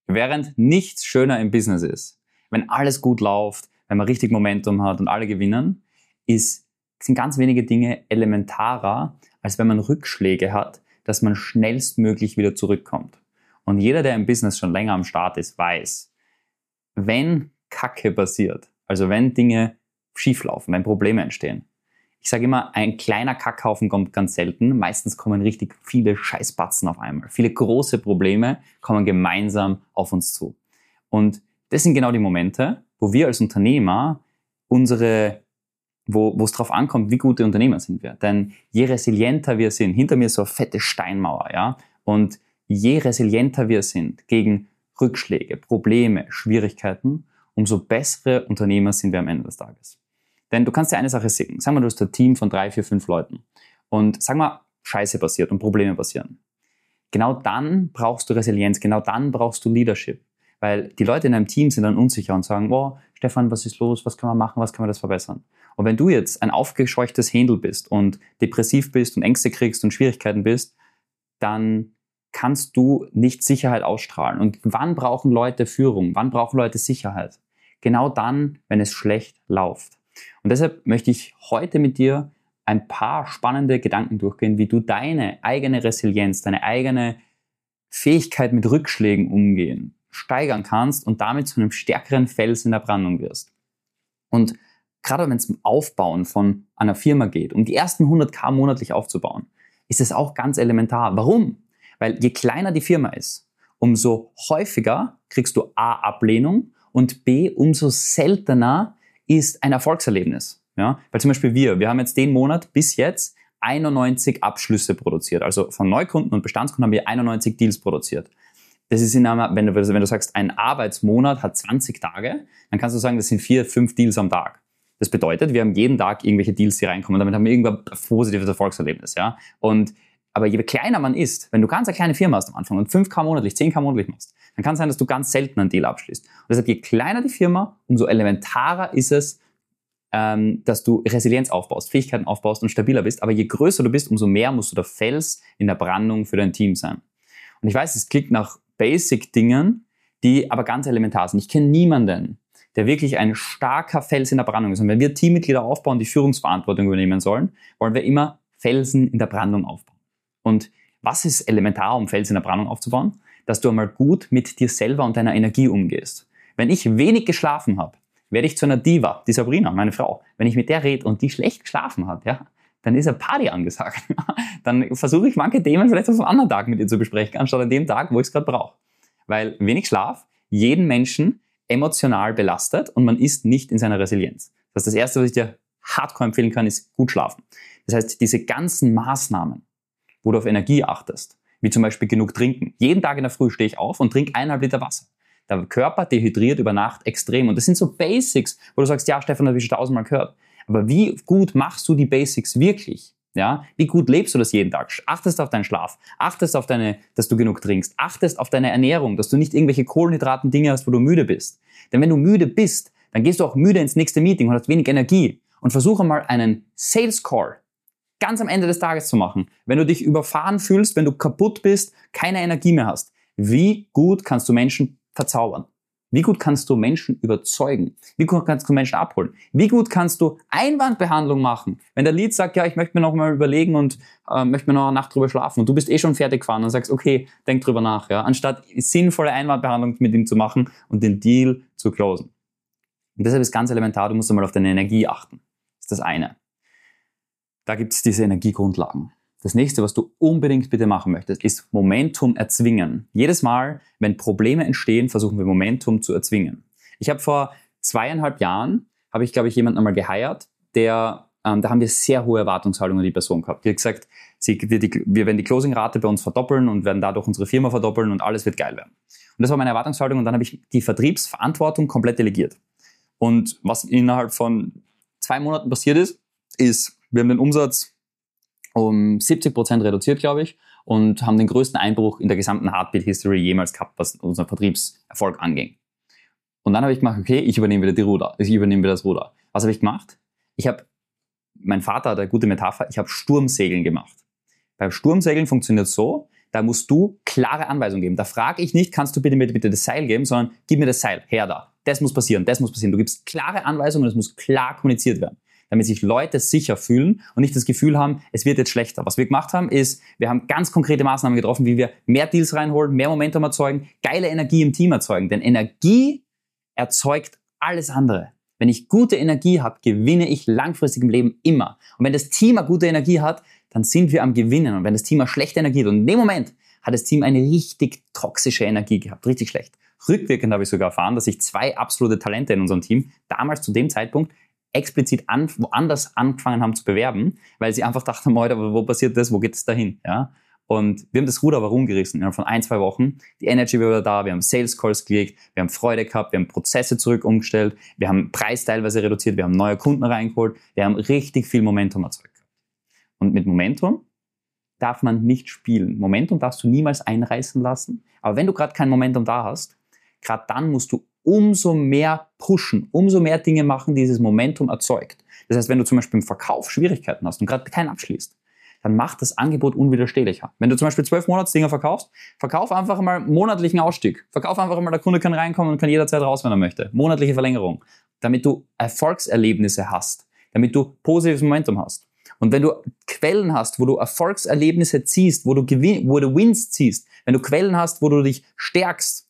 Während nichts schöner im Business ist, wenn alles gut läuft, wenn man richtig Momentum hat und alle gewinnen, sind ganz wenige Dinge elementarer, als wenn man Rückschläge hat, dass man schnellstmöglich wieder zurückkommt. Und jeder, der im Business schon länger am Start ist, weiß, wenn Kacke passiert, also wenn Dinge schieflaufen, wenn Probleme entstehen. Ich sage immer, ein kleiner Kackhaufen kommt ganz selten. Meistens kommen richtig viele Scheißbatzen auf einmal. Viele große Probleme kommen gemeinsam auf uns zu. Und das sind genau die Momente, wo wir als Unternehmer wo es drauf ankommt, wie gute Unternehmer sind wir. Denn je resilienter wir sind, hinter mir so eine fette Steinmauer, ja, und je resilienter wir sind gegen Rückschläge, Probleme, Schwierigkeiten, umso bessere Unternehmer sind wir am Ende des Tages. Denn du kannst dir eine Sache sehen. Sag mal, du hast ein Team von 3, 4, 5 Leuten. Und sag mal, Scheiße passiert und Probleme passieren. Genau dann brauchst du Resilienz, genau dann brauchst du Leadership. Weil die Leute in einem Team sind dann unsicher und sagen, oh, Stefan, was ist los, was können wir machen, was können wir das verbessern? Und wenn du jetzt ein aufgescheuchtes Händel bist und depressiv bist und Ängste kriegst und Schwierigkeiten bist, dann kannst du nicht Sicherheit ausstrahlen. Und wann brauchen Leute Führung? Wann brauchen Leute Sicherheit? Genau dann, wenn es schlecht läuft. Und deshalb möchte ich heute mit dir ein paar spannende Gedanken durchgehen, wie du deine eigene Resilienz, deine eigene Fähigkeit mit Rückschlägen umgehen, steigern kannst und damit zu einem stärkeren Fels in der Brandung wirst. Und gerade wenn es um Aufbauen von einer Firma geht, um die ersten 100.000 monatlich aufzubauen, ist es auch ganz elementar. Warum? Weil je kleiner die Firma ist, umso häufiger kriegst du A, Ablehnung und B, umso seltener ist ein Erfolgserlebnis. Ja? Weil zum Beispiel wir haben jetzt den Monat bis jetzt 91 Abschlüsse produziert. Also von Neukunden und Bestandskunden haben wir 91 Deals produziert. Das ist wenn du sagst, ein Arbeitsmonat hat 20 Tage, dann kannst du sagen, das sind 4, 5 Deals am Tag. Das bedeutet, wir haben jeden Tag irgendwelche Deals, die reinkommen. Damit haben wir irgendwann ein positives Erfolgserlebnis. Ja? Aber je kleiner man ist, wenn du ganz eine kleine Firma hast am Anfang und 5.000 monatlich, 10.000 monatlich machst, dann kann es sein, dass du ganz selten einen Deal abschließt. Und deshalb, je kleiner die Firma, umso elementarer ist es, dass du Resilienz aufbaust, Fähigkeiten aufbaust und stabiler bist. Aber je größer du bist, umso mehr musst du der Fels in der Brandung für dein Team sein. Und ich weiß, es klingt nach Basic-Dingen, die aber ganz elementar sind. Ich kenne niemanden, der wirklich ein starker Fels in der Brandung ist. Und wenn wir Teammitglieder aufbauen, die Führungsverantwortung übernehmen sollen, wollen wir immer Felsen in der Brandung aufbauen. Und was ist elementar, um Felsen in der Brandung aufzubauen? Dass du einmal gut mit dir selber und deiner Energie umgehst. Wenn ich wenig geschlafen habe, werde ich zu einer Diva, die Sabrina, meine Frau. Wenn ich mit der rede und die schlecht geschlafen hat, ja, dann ist eine Party angesagt. Dann versuche ich manche Themen vielleicht auf einem anderen Tag mit ihr zu besprechen, anstatt an dem Tag, wo ich es gerade brauche. Weil wenig Schlaf jeden Menschen emotional belastet und man ist nicht in seiner Resilienz. Das heißt, das Erste, was ich dir hardcore empfehlen kann, ist gut schlafen. Das heißt, diese ganzen Maßnahmen, wo du auf Energie achtest, wie zum Beispiel genug trinken. Jeden Tag in der Früh stehe ich auf und trinke 1,5 Liter Wasser. Der Körper dehydriert über Nacht extrem. Und das sind so Basics, wo du sagst, ja, Stefan, das habe ich schon 1000-mal gehört. Aber wie gut machst du die Basics wirklich? Ja? Wie gut lebst du das jeden Tag? Achtest auf deinen Schlaf, achtest auf dass du genug trinkst, achtest auf deine Ernährung, dass du nicht irgendwelche Kohlenhydraten Dinge hast, wo du müde bist. Denn wenn du müde bist, dann gehst du auch müde ins nächste Meeting und hast wenig Energie. Und versuche mal einen Sales Call ganz am Ende des Tages zu machen. Wenn du dich überfahren fühlst, wenn du kaputt bist, keine Energie mehr hast. Wie gut kannst du Menschen verzaubern? Wie gut kannst du Menschen überzeugen? Wie gut kannst du Menschen abholen? Wie gut kannst du Einwandbehandlung machen? Wenn der Lead sagt, ja, ich möchte mir noch mal überlegen und möchte mir noch eine Nacht drüber schlafen und du bist eh schon fertig gefahren und sagst, okay, denk drüber nach, ja, anstatt sinnvolle Einwandbehandlung mit ihm zu machen und den Deal zu closen. Und deshalb ist ganz elementar, du musst einmal auf deine Energie achten. Das ist das eine. Da gibt es diese Energiegrundlagen. Das nächste, was du unbedingt bitte machen möchtest, ist Momentum erzwingen. Jedes Mal, wenn Probleme entstehen, versuchen wir Momentum zu erzwingen. Ich habe vor 2,5 Jahren, glaube ich, jemanden einmal geheiert, da haben wir sehr hohe Erwartungshaltungen an die Person gehabt. Die hat gesagt, wir werden die Closing-Rate bei uns verdoppeln und werden dadurch unsere Firma verdoppeln und alles wird geil werden. Und das war meine Erwartungshaltung und dann habe ich die Vertriebsverantwortung komplett delegiert. Und was innerhalb von 2 Monaten passiert ist, wir haben den Umsatz um 70% reduziert, glaube ich, und haben den größten Einbruch in der gesamten Heartbeat-History jemals gehabt, was unseren Vertriebserfolg anging. Und dann habe ich gemacht, okay, ich übernehme wieder das Ruder. Was habe ich gemacht? Mein Vater hat eine gute Metapher, ich habe Sturmsegeln gemacht. Beim Sturmsegeln funktioniert es so, Da musst du klare Anweisungen geben. Da frage ich nicht, kannst du bitte das Seil geben, sondern gib mir das Seil, her da. Das muss passieren, das muss passieren. Du gibst klare Anweisungen und es muss klar kommuniziert werden, damit sich Leute sicher fühlen und nicht das Gefühl haben, es wird jetzt schlechter. Was wir gemacht haben, ist, wir haben ganz konkrete Maßnahmen getroffen, wie wir mehr Deals reinholen, mehr Momentum erzeugen, geile Energie im Team erzeugen. Denn Energie erzeugt alles andere. Wenn ich gute Energie habe, gewinne ich langfristig im Leben immer. Und wenn das Team eine gute Energie hat, dann sind wir am Gewinnen. Und wenn das Team eine schlechte Energie hat, und in dem Moment hat das Team eine richtig toxische Energie gehabt, richtig schlecht. Rückwirkend habe ich sogar erfahren, dass ich 2 absolute Talente in unserem Team damals zu dem Zeitpunkt explizit woanders angefangen haben zu bewerben, weil sie einfach dachten, heute, wo passiert das, wo geht es dahin? Ja? Und wir haben das Ruder aber rumgerissen. Innerhalb von 1-2 Wochen, die Energy war wieder da, wir haben Sales Calls gelegt, wir haben Freude gehabt, wir haben Prozesse zurück umgestellt, wir haben Preis teilweise reduziert, wir haben neue Kunden reingeholt, wir haben richtig viel Momentum erzeugt. Und mit Momentum darf man nicht spielen. Momentum darfst du niemals einreißen lassen. Aber wenn du gerade kein Momentum da hast, gerade dann musst du umso mehr pushen, umso mehr Dinge machen, die dieses Momentum erzeugt. Das heißt, wenn du zum Beispiel im Verkauf Schwierigkeiten hast und gerade keinen abschließt, dann macht das Angebot unwiderstehlicher. Wenn du zum Beispiel 12-Monats-Dinger verkaufst, verkauf einfach mal monatlichen Ausstieg. Verkauf einfach mal, der Kunde kann reinkommen und kann jederzeit raus, wenn er möchte. Monatliche Verlängerung. Damit du Erfolgserlebnisse hast. Damit du positives Momentum hast. Und wenn du Quellen hast, wo du Erfolgserlebnisse ziehst, wo du Wins ziehst, wenn du Quellen hast, wo du dich stärkst,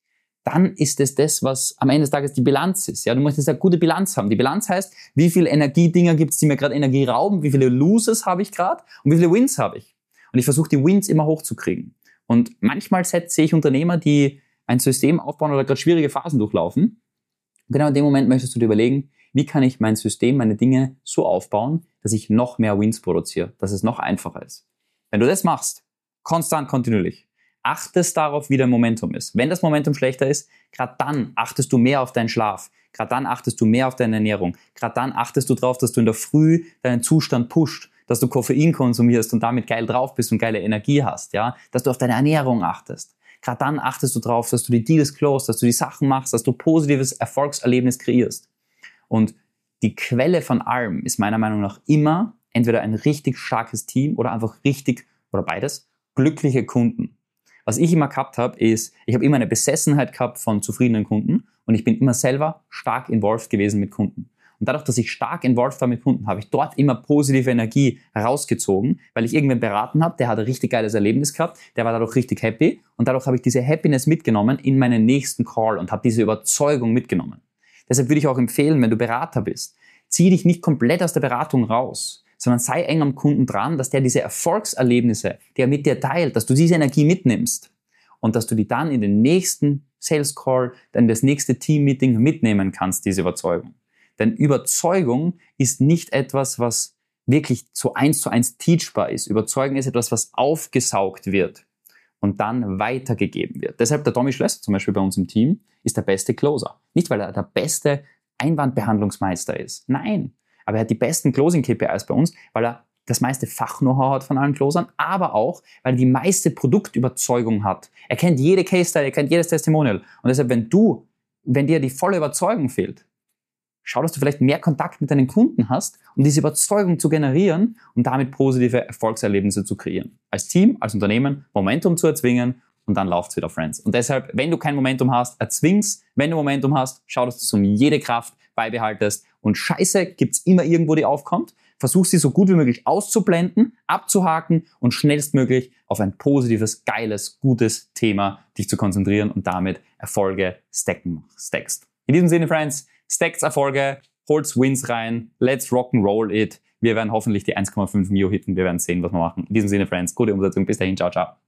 dann ist es das, was am Ende des Tages die Bilanz ist. Ja, du möchtest eine gute Bilanz haben. Die Bilanz heißt, wie viele Energiedinger gibt es, die mir gerade Energie rauben, wie viele Loses habe ich gerade und wie viele Wins habe ich. Und ich versuche die Wins immer hochzukriegen. Und manchmal sehe ich Unternehmer, die ein System aufbauen oder gerade schwierige Phasen durchlaufen. Und genau in dem Moment möchtest du dir überlegen, wie kann ich mein System, meine Dinge so aufbauen, dass ich noch mehr Wins produziere, dass es noch einfacher ist. Wenn du das machst, konstant, kontinuierlich, achtest darauf, wie dein Momentum ist. Wenn das Momentum schlechter ist, gerade dann achtest du mehr auf deinen Schlaf, gerade dann achtest du mehr auf deine Ernährung, gerade dann achtest du darauf, dass du in der Früh deinen Zustand pusht, dass du Koffein konsumierst und damit geil drauf bist und geile Energie hast, ja, dass du auf deine Ernährung achtest. Gerade dann achtest du darauf, dass du die Deals closest, dass du die Sachen machst, dass du positives Erfolgserlebnis kreierst. Und die Quelle von allem ist meiner Meinung nach immer entweder ein richtig starkes Team oder einfach oder beides, glückliche Kunden. Was ich immer gehabt habe, ist, ich habe immer eine Besessenheit gehabt von zufriedenen Kunden und ich bin immer selber stark involved gewesen mit Kunden. Und dadurch, dass ich stark involved war mit Kunden, habe ich dort immer positive Energie herausgezogen, weil ich irgendwen beraten habe, der hat ein richtig geiles Erlebnis gehabt, der war dadurch richtig happy und dadurch habe ich diese Happiness mitgenommen in meinen nächsten Call und habe diese Überzeugung mitgenommen. Deshalb würde ich auch empfehlen, wenn du Berater bist, zieh dich nicht komplett aus der Beratung raus, sondern sei eng am Kunden dran, dass der diese Erfolgserlebnisse, die er mit dir teilt, dass du diese Energie mitnimmst und dass du die dann in den nächsten Sales Call, dann das nächste Team-Meeting mitnehmen kannst, diese Überzeugung. Denn Überzeugung ist nicht etwas, was wirklich so 1:1 teachbar ist. Überzeugung ist etwas, was aufgesaugt wird und dann weitergegeben wird. Deshalb der Tommy Schlösser zum Beispiel bei uns im Team ist der beste Closer. Nicht, weil er der beste Einwandbehandlungsmeister ist. Nein, aber er hat die besten Closing-KPIs bei uns, weil er das meiste Fach-Know-how hat von allen Closern, aber auch, weil er die meiste Produktüberzeugung hat. Er kennt jede Case-Study, er kennt jedes Testimonial. Und deshalb, wenn dir die volle Überzeugung fehlt, schau, dass du vielleicht mehr Kontakt mit deinen Kunden hast, um diese Überzeugung zu generieren und damit positive Erfolgserlebnisse zu kreieren. Als Team, als Unternehmen, Momentum zu erzwingen und dann läuft's wieder, Friends. Und deshalb, wenn du kein Momentum hast, erzwing's. Wenn du Momentum hast, schau, dass du es um jede Kraft beibehaltest. Und Scheiße gibt's immer irgendwo, die aufkommt. Versuch sie so gut wie möglich auszublenden, abzuhaken und schnellstmöglich auf ein positives, geiles, gutes Thema dich zu konzentrieren und damit Erfolge stackst. In diesem Sinne, Friends, stackt Erfolge, holt's Wins rein, let's rock'n'roll it. Wir werden hoffentlich die 1,5 Mio hitten, wir werden sehen, was wir machen. In diesem Sinne, Friends, gute Umsetzung, bis dahin, ciao, ciao.